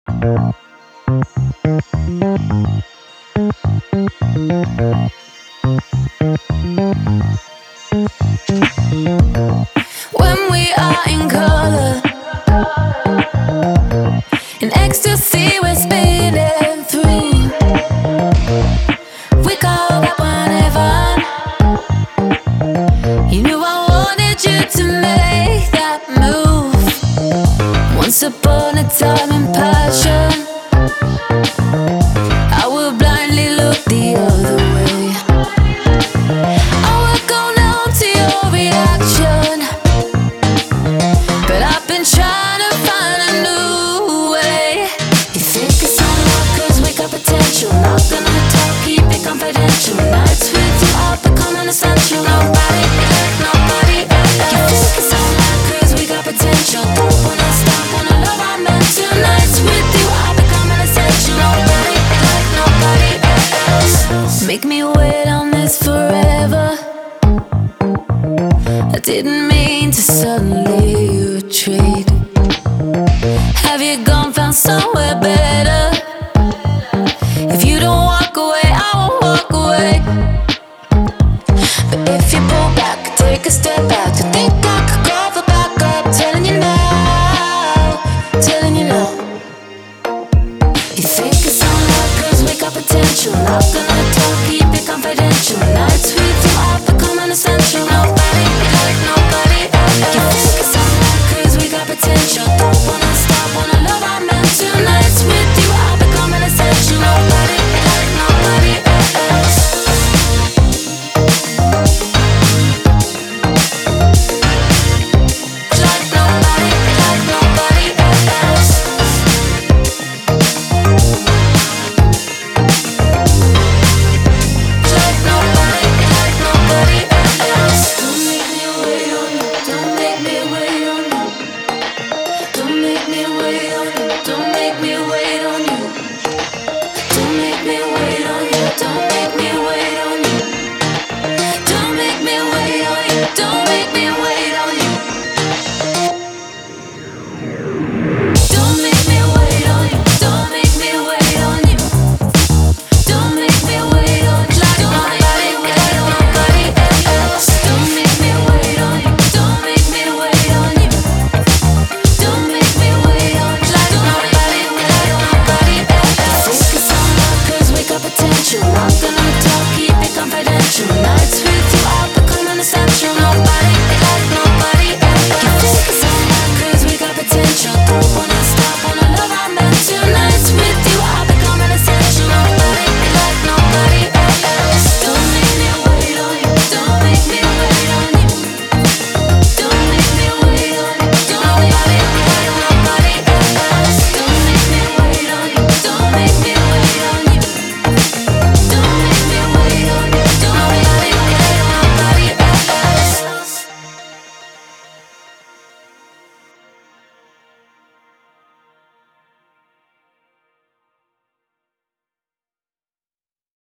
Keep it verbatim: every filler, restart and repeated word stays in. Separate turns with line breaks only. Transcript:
When we are in color, in ecstasy we're spinning through. We call that one heaven. You knew I wanted you to make that move. Once upon a time in passion, I would blindly look the other way. I would go numb to your reaction, but I've been trying to find a new way. You think it's on love cause we got potential. Not gonna talk, keep it confidential. Nights with you are becoming essential. Nobody, nobody else. You think it's on love cause we got potential. Don't wanna stop, wanna love I meant to. Nights with you are becoming essential. Nobody, like nobody else. Make me wait on this forever. I didn't mean to suddenly retreat. Have you gone, found somewhere better?